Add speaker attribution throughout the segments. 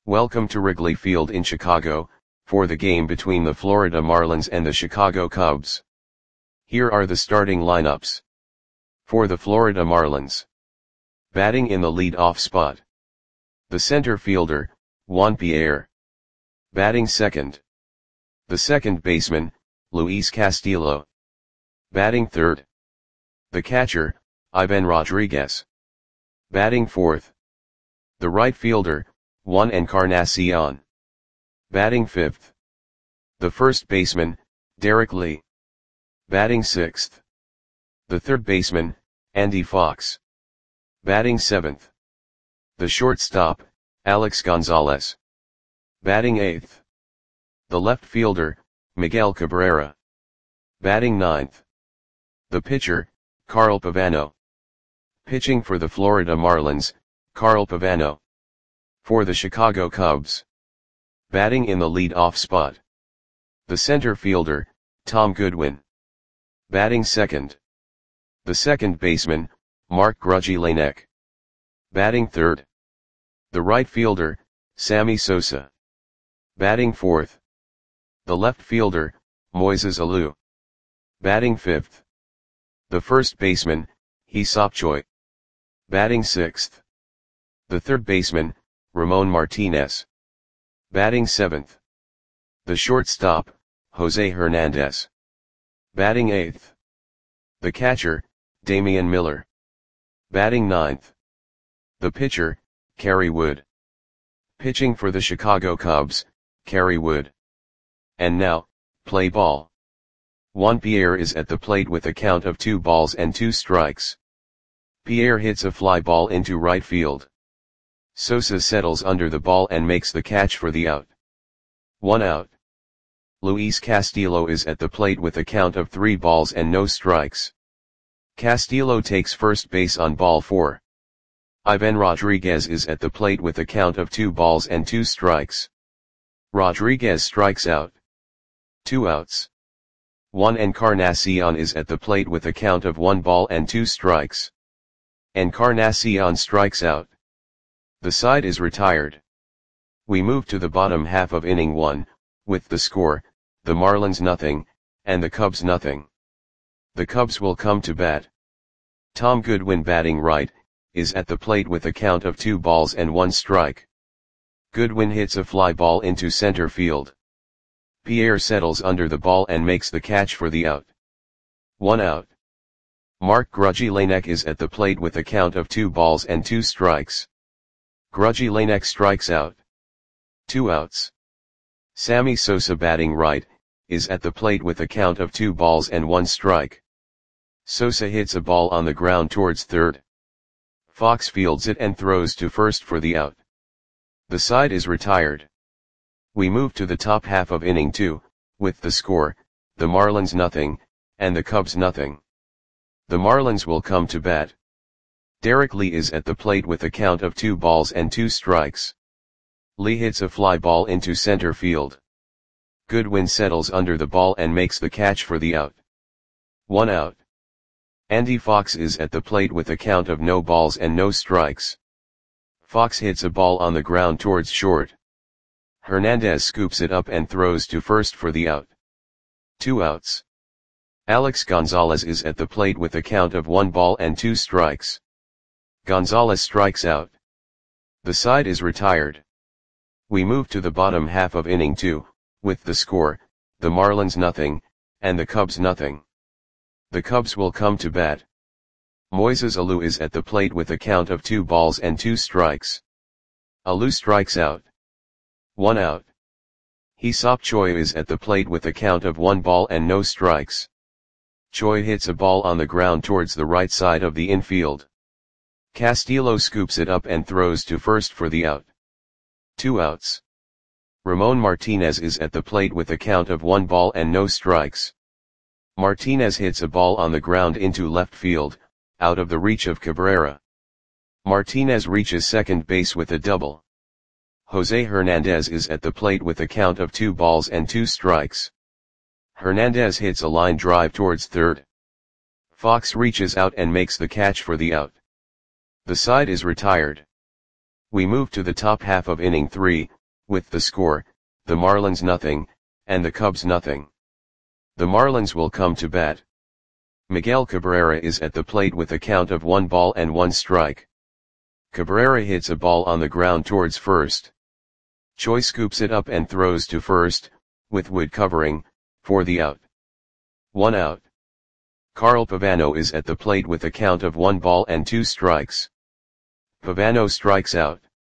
Speaker 1: Welcome to Wrigley Field in Chicago, for the game between the Florida Marlins and the Chicago Cubs. Here are the starting lineups. For the Florida Marlins. Batting in the lead-off spot. The center fielder, Juan Pierre. Batting second. The second baseman, Luis Castillo. Batting third. The catcher, Ivan Rodriguez. Batting fourth. The right fielder, Juan Encarnacion. Batting fifth. The first baseman, Derek Lee. Batting sixth. The third baseman, Andy Fox. Batting seventh. The shortstop, Alex Gonzalez. Batting eighth. The left fielder, Miguel Cabrera. Batting ninth. The pitcher, Carl Pavano. Pitching for the Florida Marlins, Carl Pavano. For the Chicago Cubs. Batting in the lead-off spot. The center fielder, Tom Goodwin. Batting second. The second baseman, Mark Grudzielanek. Batting third. The right fielder, Sammy Sosa. Batting fourth. The left fielder, Moises Alou. Batting fifth. The first baseman, Hee-Seop Choi. Batting sixth. The third baseman, Ramon Martinez. Batting seventh. The shortstop, Jose Hernandez. Batting eighth. The catcher, Damian Miller. Batting ninth. The pitcher, Kerry Wood. Pitching for the Chicago Cubs, Kerry Wood. And now, play ball. Juan Pierre is at the plate with a count of 2-2. Pierre hits a fly ball into right field. Sosa settles under the ball and makes the catch for the out. 1 out. Luis Castillo is at the plate with a count of 3-0. Castillo takes first base on ball 4. Ivan Rodriguez is at the plate with a count of 2-2. Rodriguez strikes out. 2 outs. Juan Encarnacion is at the plate with a count of 1-2. Encarnacion strikes out. The side is retired. We move to the bottom half of inning 1, with the score, the Marlins 0, and the Cubs 0. The Cubs will come to bat. Tom Goodwin batting right, is at the plate with a count of 2-1. Goodwin hits a fly ball into center field. Pierre settles under the ball and makes the catch for the out. 1 out. Mark Grudzielanek is at the plate with a count of 2-2. Grudzielanek strikes out. 2 outs. Sammy Sosa batting right, is at the plate with a count of 2-1. Sosa hits a ball on the ground towards third. Fox fields it and throws to first for the out. The side is retired. We move to the top half of inning 2, with the score, the Marlins 0, and the Cubs 0. The Marlins will come to bat. Derek Lee is at the plate with a count of 2-2. Lee hits a fly ball into center field. Goodwin settles under the ball and makes the catch for the out. 1 out. Andy Fox is at the plate with a count of no balls and no strikes. Fox hits a ball on the ground towards short. Hernandez scoops it up and throws to first for the out. 2 outs. Alex Gonzalez is at the plate with a count of 1-2. Gonzalez strikes out. The side is retired. We move to the bottom half of inning 2, with the score, the Marlins 0, and the Cubs 0. The Cubs will come to bat. Moises Alou is at the plate with a count of 2-2. Alou strikes out. 1 out. Hee-Seop Choi is at the plate with a count of 1-0. Choi hits a ball on the ground towards the right side of the infield. Castillo scoops it up and throws to first for the out. 2 outs. Ramon Martinez is at the plate with a count of 1-0. Martinez hits a ball on the ground into left field, out of the reach of Cabrera. Martinez reaches second base with a double. Jose Hernandez is at the plate with a count of 2-2. Hernandez hits a line drive towards third. Fox reaches out and makes the catch for the out. The side is retired. We move to the top half of inning 3, with the score, the Marlins nothing, and the Cubs nothing. The Marlins will come to bat. Miguel Cabrera is at the plate with a count of 1 ball and 1 strike. Cabrera hits a ball on the ground towards first. Choi scoops it up and throws to first, with Wood covering, for the out. 1 out. Carl Pavano is at the plate with a count of 1 ball and 2 strikes. Pavano strikes out.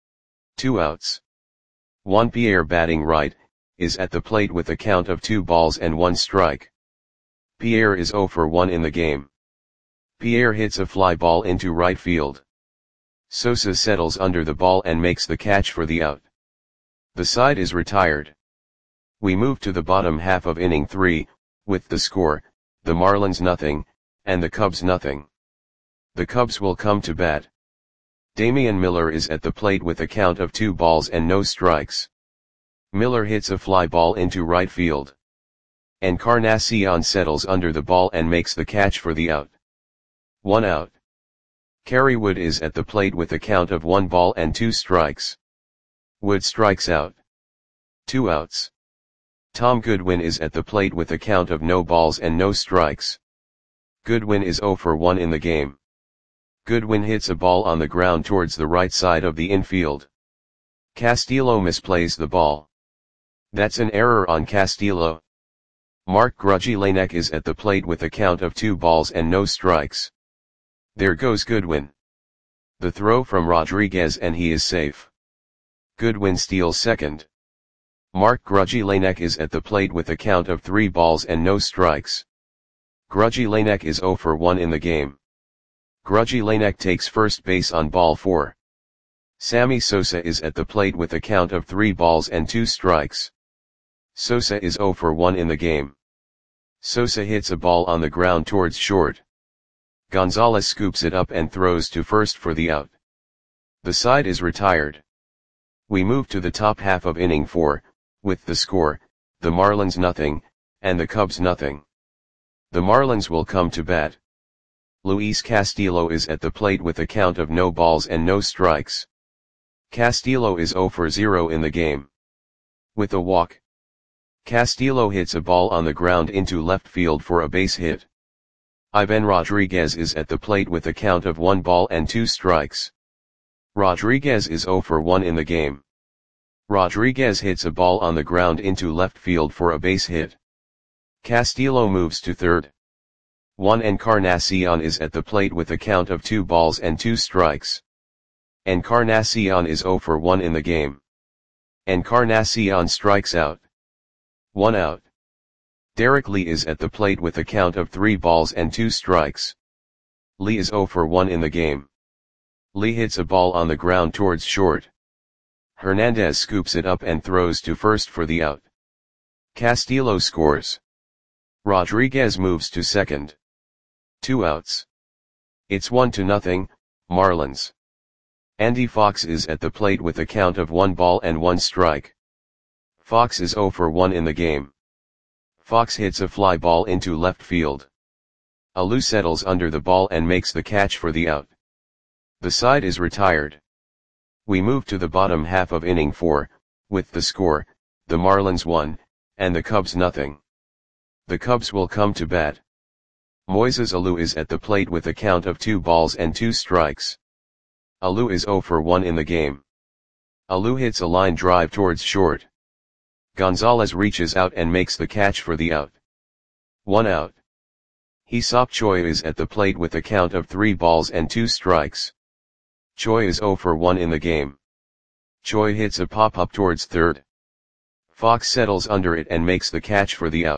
Speaker 1: 2 outs. Juan Pierre, batting right, is at the plate with a count of 2 balls and 1 strike. Pierre is 0 for 1 in the game. Pierre hits a fly ball into right field. Sosa settles under the ball and makes the catch for the out. The side is retired. We move to the bottom half of inning 3, with the score, the Marlins nothing, and the Cubs nothing. The Cubs will come to bat. Damian Miller is at the plate with a count of 2 balls and no strikes. Miller hits a fly ball into right field. Encarnacion settles under the ball and makes the catch for the out. 1 out. Kerry Wood is at the plate with a count of 1 ball and 2 strikes. Wood strikes out. 2 outs. Tom Goodwin is at the plate with a count of no balls and no strikes. Goodwin is 0 for 1 in the game. Goodwin hits a ball on the ground towards the right side of the infield. Castillo misplays the ball. That's an error on Castillo. Mark Grujillanek is at the plate with a count of 2 balls and no strikes. There goes Goodwin. The throw from Rodriguez and he is safe. Goodwin steals second. Mark Grujillanek is at the plate with a count of 3 balls and no strikes. Grujillanek is 0 for 1 in the game. Grujillanek takes first base on ball 4. Sammy Sosa is at the plate with a count of 3 balls and 2 strikes. Sosa is 0 for 1 in the game. Sosa hits a ball on the ground towards short. Gonzalez scoops it up and throws to first for the out. The side is retired. We move to the top half of inning 4, with the score, the Marlins nothing, and the Cubs nothing. The Marlins will come to bat. Luis Castillo is at the plate with a count of no balls and no strikes. Castillo is 0 for 0 in the game. With a walk. Castillo hits a ball on the ground into left field for a base hit. Ivan Rodriguez is at the plate with a count of 1 ball and 2 strikes. Rodriguez is 0 for 1 in the game. Rodriguez hits a ball on the ground into left field for a base hit. Castillo moves to third. Juan Encarnacion is at the plate with a count of 2 balls and 2 strikes. Encarnacion is 0 for 1 in the game. Encarnacion strikes out. 1 out. Derek Lee is at the plate with a count of 3 balls and 2 strikes. Lee is 0 for 1 in the game. Lee hits a ball on the ground towards short. Hernandez scoops it up and throws to first for the out. Castillo scores. Rodriguez moves to second. 2 outs. It's 1-0, Marlins. Andy Fox is at the plate with a count of 1 ball and 1 strike. Fox is 0 for 1 in the game. Fox hits a fly ball into left field. Alou settles under the ball and makes the catch for the out. The side is retired. We move to the bottom half of inning 4, with the score, the Marlins 1, and the Cubs nothing. The Cubs will come to bat. Moises Alou is at the plate with a count of 2 balls and 2 strikes. Alou is 0 for 1 in the game. Alou hits a line drive towards short. Gonzalez reaches out and makes the catch for the out. 1 out. Hee-Seop Choi is at the plate with a count of 3 balls and 2 strikes. Choi is 0 for 1 in the game. Choi hits a pop-up towards third. Fox settles under it and makes the catch for the out.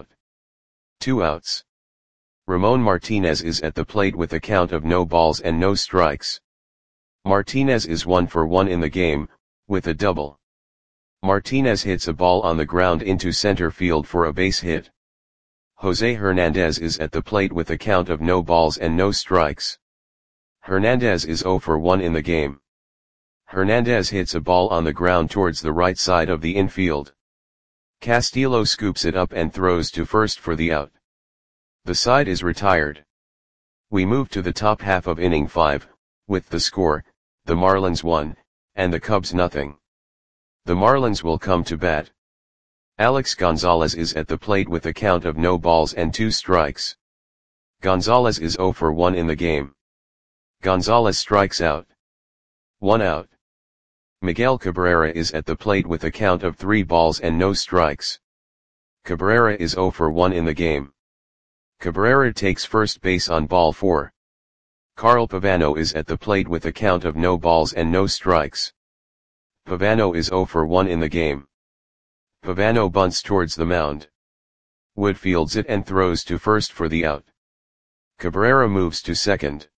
Speaker 1: 2 outs. Ramon Martinez is at the plate with a count of no balls and no strikes. Martinez is 1 for 1 in the game, with a double. Martinez hits a ball on the ground into center field for a base hit. Jose Hernandez is at the plate with a count of no balls and no strikes. Hernandez is 0 for 1 in the game. Hernandez hits a ball on the ground towards the right side of the infield. Castillo scoops it up and throws to first for the out. The side is retired. We move to the top half of inning 5, with the score, the Marlins 1, and the Cubs nothing. The Marlins will come to bat. Alex Gonzalez is at the plate with a count of no balls and 2 strikes. Gonzalez is 0 for 1 in the game. Gonzalez strikes out. 1 out. Miguel Cabrera is at the plate with a count of 3 balls and no strikes. Cabrera is 0 for 1 in the game. Cabrera takes first base on ball 4. Carl Pavano is at the plate with a count of no balls and no strikes. Pavano is 0 for 1 in the game. Pavano bunts towards the mound. Wood fields it and throws to first for the out. Cabrera moves to second.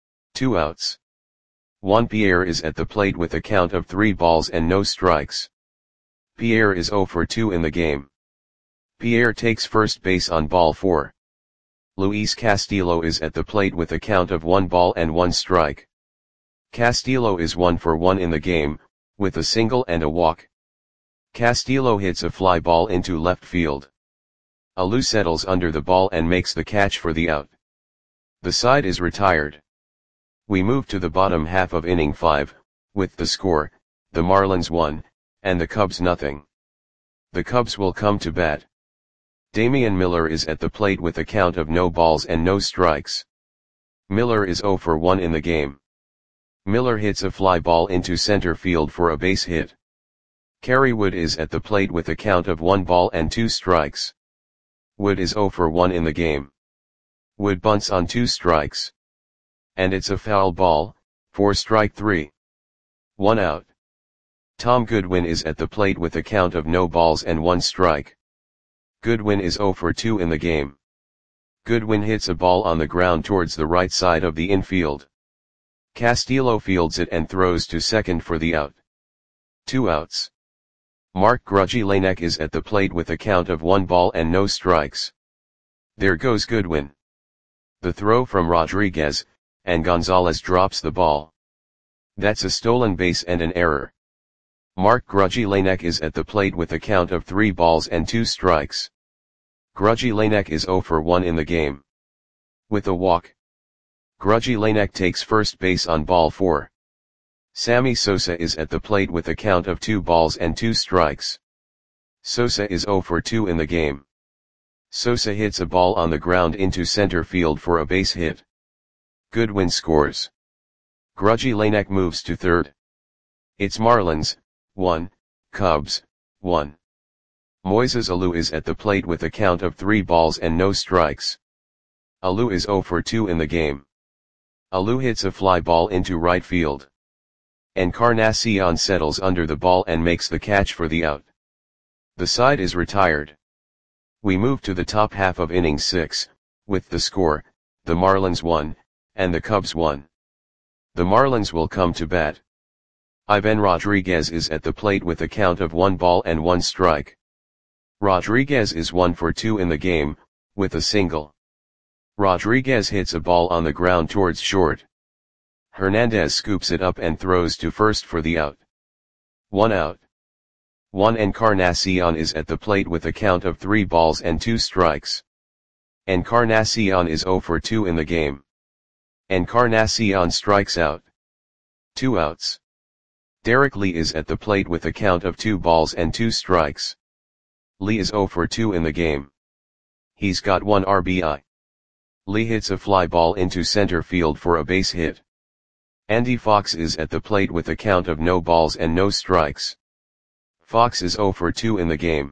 Speaker 1: 2 outs. Juan Pierre is at the plate with a count of 3 balls and no strikes. Pierre is 0 for 2 in the game. Pierre takes first base on ball 4. Luis Castillo is at the plate with a count of 1 ball and 1 strike. Castillo is 1 for 1 in the game, with a single and a walk. Castillo hits a fly ball into left field. Alou settles under the ball and makes the catch for the out. The side is retired. We move to the bottom half of inning 5, with the score, the Marlins 1, and the Cubs nothing. The Cubs will come to bat. Damian Miller is at the plate with a count of no balls and no strikes. Miller is 0 for 1 in the game. Miller hits a fly ball into center field for a base hit. Kerry Wood is at the plate with a count of 1 ball and 2 strikes. Wood is 0 for 1 in the game. Wood bunts on 2 strikes. And it's a foul ball, for strike 3. 1 out. Tom Goodwin is at the plate with a count of no balls and 1 strike. Goodwin is 0 for 2 in the game. Goodwin hits a ball on the ground towards the right side of the infield. Castillo fields it and throws to second for the out. 2 outs. Mark Grudzielanek is at the plate with a count of 1 ball and no strikes. There goes Goodwin. The throw from Rodriguez, and Gonzalez drops the ball. That's a stolen base and an error. Mark Grudzielanek is at the plate with a count of 3 balls and 2 strikes. Grudzielanek is 0 for 1 in the game. With a walk. Grudzielanek takes first base on ball 4. Sammy Sosa is at the plate with a count of 2 balls and 2 strikes. Sosa is 0 for 2 in the game. Sosa hits a ball on the ground into center field for a base hit. Goodwin scores. Grudzielanek moves to third. It's Marlins, 1, Cubs, 1. Moises Alou is at the plate with a count of 3 balls and no strikes. Alou is 0 for 2 in the game. Alou hits a fly ball into right field. Encarnacion settles under the ball and makes the catch for the out. The side is retired. We move to the top half of inning 6, with the score, the Marlins 1, and the Cubs 1. The Marlins will come to bat. Ivan Rodriguez is at the plate with a count of 1 ball and 1 strike. Rodriguez is 1 for 2 in the game, with a single. Rodriguez hits a ball on the ground towards short. Hernandez scoops it up and throws to first for the out. 1 out. Juan Encarnacion is at the plate with a count of 3 balls and 2 strikes. Encarnacion is 0 for 2 in the game. Encarnacion strikes out. 2 outs. Derek Lee is at the plate with a count of 2 balls and 2 strikes. Lee is 0 for 2 in the game. He's got 1 RBI. Lee hits a fly ball into center field for a base hit. Andy Fox is at the plate with a count of no balls and no strikes. Fox is 0 for 2 in the game.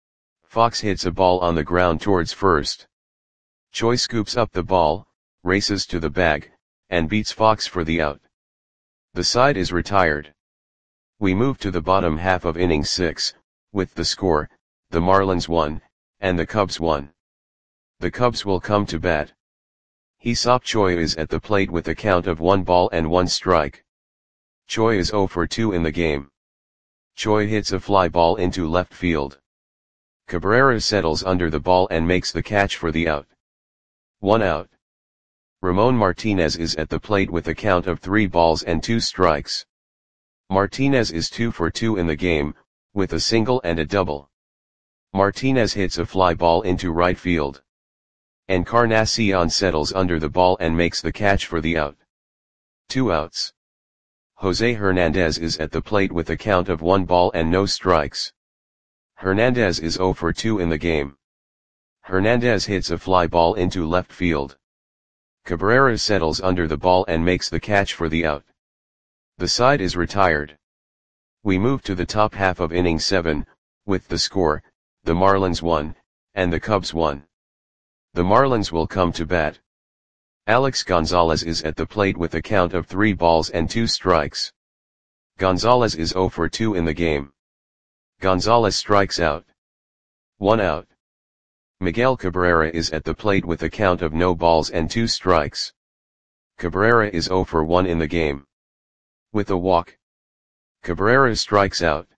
Speaker 1: Fox hits a ball on the ground towards first. Choi scoops up the ball, races to the bag, and beats Fox for the out. The side is retired. We move to the bottom half of inning 6, with the score, the Marlins 1, and the Cubs 1. The Cubs will come to bat. Hee-Seop Choi is at the plate with a count of 1 ball and 1 strike. Choi is 0 for 2 in the game. Choi hits a fly ball into left field. Cabrera settles under the ball and makes the catch for the out. 1 out. Ramon Martinez is at the plate with a count of 3 balls and 2 strikes. Martinez is 2 for 2 in the game, with a single and a double. Martinez hits a fly ball into right field. Encarnacion settles under the ball and makes the catch for the out. 2 outs. Jose Hernandez is at the plate with a count of 1 ball and no strikes. Hernandez is 0 for 2 in the game. Hernandez hits a fly ball into left field. Cabrera settles under the ball and makes the catch for the out. The side is retired. We move to the top half of inning 7, with the score, the Marlins 1, and the Cubs 1. The Marlins will come to bat. Alex Gonzalez is at the plate with a count of 3 balls and 2 strikes. Gonzalez is 0 for 2 in the game. Gonzalez strikes out. 1 out. Miguel Cabrera is at the plate with a count of no balls and 2 strikes. Cabrera is 0 for 1 in the game. With a walk. Cabrera strikes out.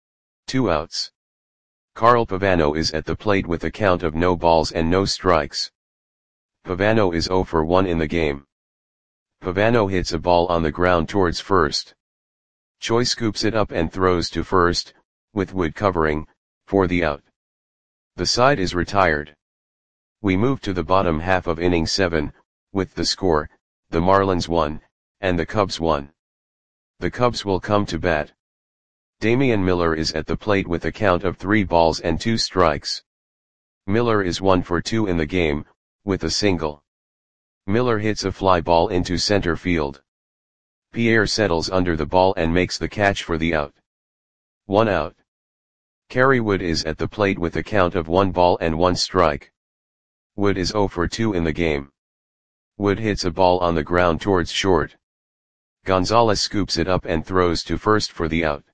Speaker 1: 2 outs. Carl Pavano is at the plate with a count of no balls and no strikes. Pavano is 0 for 1 in the game. Pavano hits a ball on the ground towards first. Choi scoops it up and throws to first, with Wood covering, for the out. The side is retired. We move to the bottom half of inning 7, with the score, the Marlins 1, and the Cubs 1. The Cubs will come to bat. Damian Miller is at the plate with a count of 3 balls and 2 strikes. Miller is 1 for 2 in the game, with a single. Miller hits a fly ball into center field. Pierre settles under the ball and makes the catch for the out. 1 out. Kerry Wood is at the plate with a count of 1 ball and 1 strike. Wood is 0 for 2 in the game. Wood hits a ball on the ground towards short. Gonzalez scoops it up and throws to first for the out.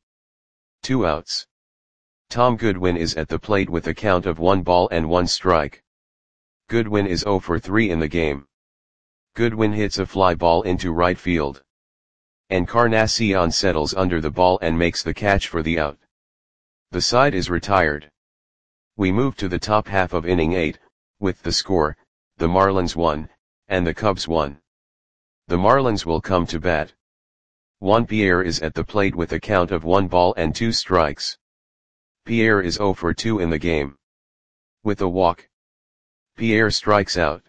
Speaker 1: 2 outs. Tom Goodwin is at the plate with a count of 1 ball and 1 strike. Goodwin is 0 for 3 in the game. Goodwin hits a fly ball into right field. Encarnacion settles under the ball and makes the catch for the out. The side is retired. We move to the top half of inning 8, with the score, the Marlins 1, and the Cubs 1. The Marlins will come to bat. Juan Pierre is at the plate with a count of 1 ball and 2 strikes. Pierre is 0 for 2 in the game. With a walk. Pierre strikes out.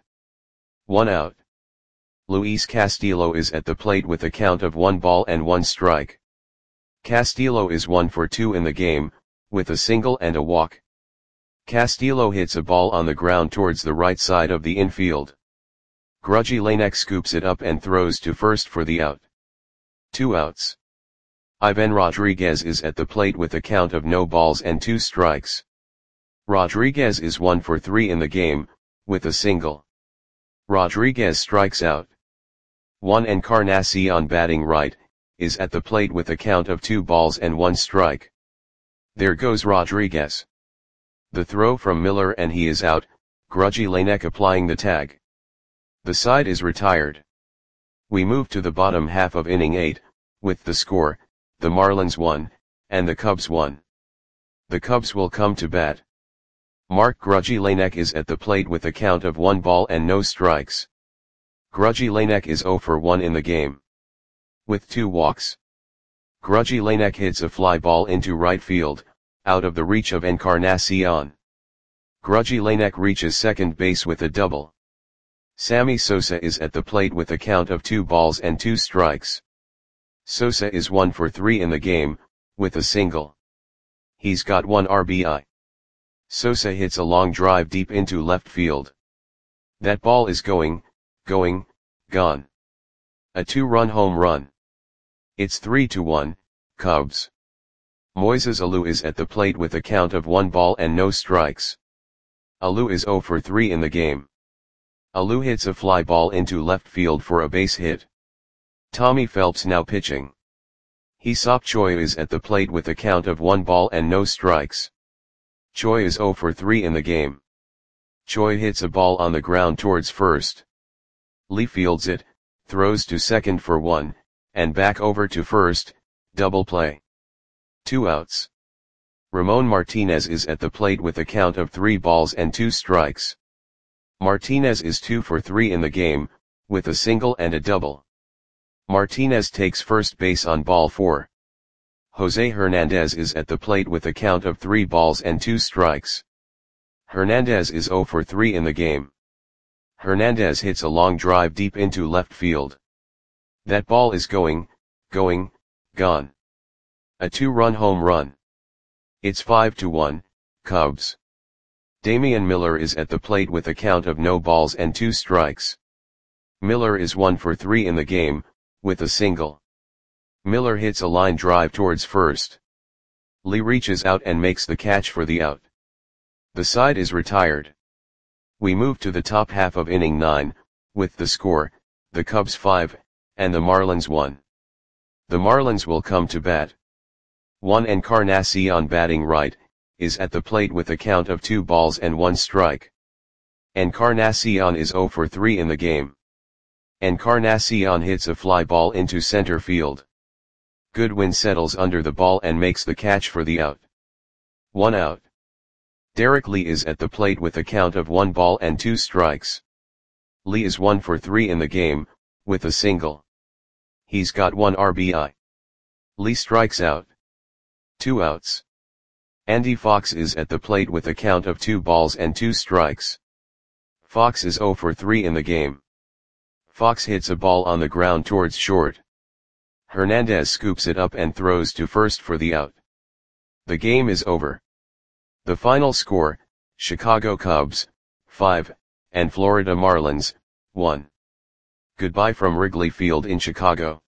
Speaker 1: 1 out. Luis Castillo is at the plate with a count of 1 ball and 1 strike. Castillo is 1 for 2 in the game, with a single and a walk. Castillo hits a ball on the ground towards the right side of the infield. Grudgy Lanek scoops it up and throws to first for the out. 2 outs. Ivan Rodriguez is at the plate with a count of no balls and 2 strikes. Rodriguez is 1 for 3 in the game, with a single. Rodriguez strikes out. 1 Encarnacion batting right, is at the plate with a count of 2 balls and 1 strike. There goes Rodriguez. The throw from Miller and he is out, Grudgy Lanek applying the tag. The side is retired. We move to the bottom half of inning 8, with the score, the Marlins 1, and the Cubs 1. The Cubs will come to bat. Mark Grudgy Lanek is at the plate with a count of 1 ball and no strikes. Grudgy Lanek is 0 for 1 in the game. With 2 walks. Grudgy Lanek hits a fly ball into right field, out of the reach of Encarnacion. Grudgy Lanek reaches second base with a double. Sammy Sosa is at the plate with a count of 2 balls and 2 strikes. Sosa is 1 for 3 in the game, with a single. He's got 1 RBI. Sosa hits a long drive deep into left field. That ball is gone. A 2-run home run. It's 3-1, Cubs. Moises Alou is at the plate with a count of 1 ball and no strikes. Alou is 0 for 3 in the game. Alou hits a fly ball into left field for a base hit. Tommy Phelps now pitching. Hee-Seop Choi is at the plate with a count of 1 ball and no strikes. Choi is 0 for 3 in the game. Choi hits a ball on the ground towards first. Lee fields it, throws to second for 1, and back over to first, double play. 2 outs. Ramon Martinez is at the plate with a count of 3 balls and 2 strikes. Martinez is 2 for 3 in the game, with a single and a double. Martinez takes first base on ball 4. Jose Hernandez is at the plate with a count of 3 balls and 2 strikes. Hernandez is 0 for 3 in the game. Hernandez hits a long drive deep into left field. That ball is gone. going, gone. A 2-run home run. It's 5-1, Cubs. Damian Miller is at the plate with a count of no balls and 2 strikes. Miller is 1 for 3 in the game, with a single. Miller hits a line drive towards first. Lee reaches out and makes the catch for the out. The side is retired. We move to the top half of inning 9, with the score, the Cubs 5, and the Marlins 1. The Marlins will come to bat. Juan Encarnacion, batting right, is at the plate with a count of 2 balls and 1 strike. Encarnacion is 0 for 3 in the game. Encarnacion hits a fly ball into center field. Goodwin settles under the ball and makes the catch for the out. 1 out. Derek Lee is at the plate with a count of 1 ball and 2 strikes. Lee is 1 for 3 in the game, with a single. He's got 1 RBI. Lee strikes out. 2 outs. Andy Fox is at the plate with a count of 2 balls and 2 strikes. Fox is 0 for 3 in the game. Fox hits a ball on the ground towards short. Hernandez scoops it up and throws to first for the out. The game is over. The final score, Chicago Cubs, 5, and Florida Marlins, 1. Goodbye from Wrigley Field in Chicago.